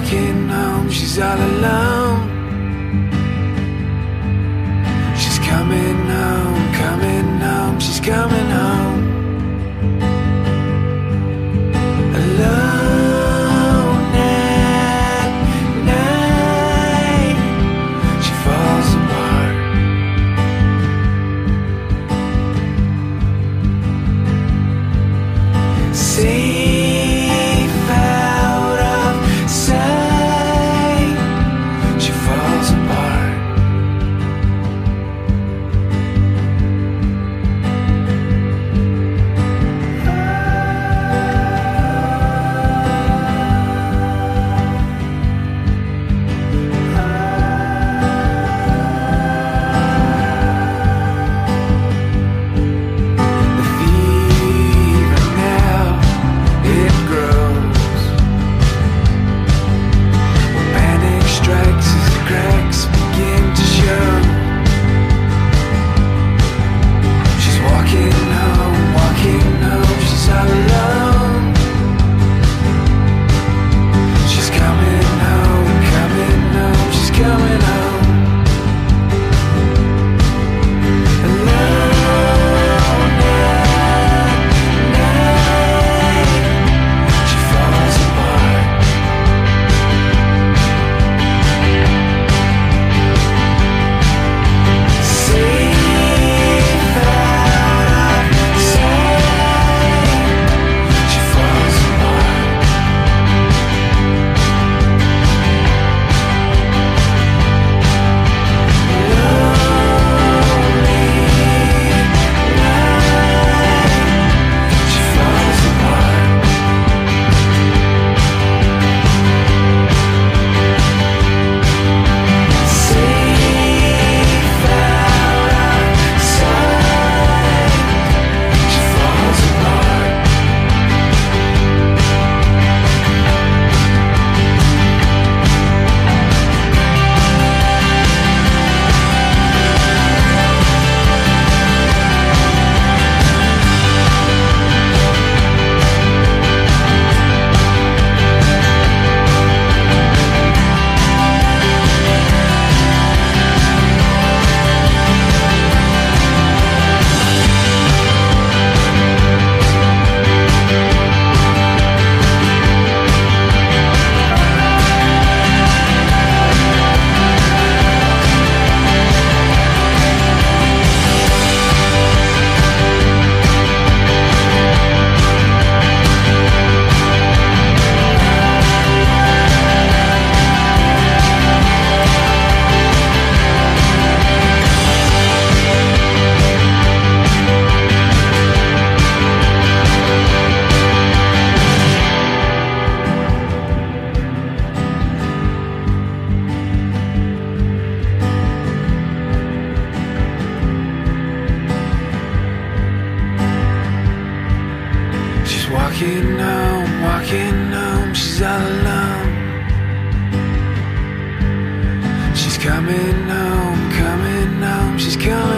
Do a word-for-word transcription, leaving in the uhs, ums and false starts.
walking home, she's all alone. She's coming home, coming home, she's coming home. Alone at night, she falls apart. Safe out of sight, she falls apart. The fever now, it grows. When panic strikes as the cracks begin to show. She's walking home, walking home, she's all alone. She's coming home, coming home, she's coming home. Alone at night, she falls apart. Safe out of sight, she falls apart. Lonely night, she falls apart. Safe out of sight, she falls apart. She's walking home, walking home, she's all alone. She's coming home, coming home, she's coming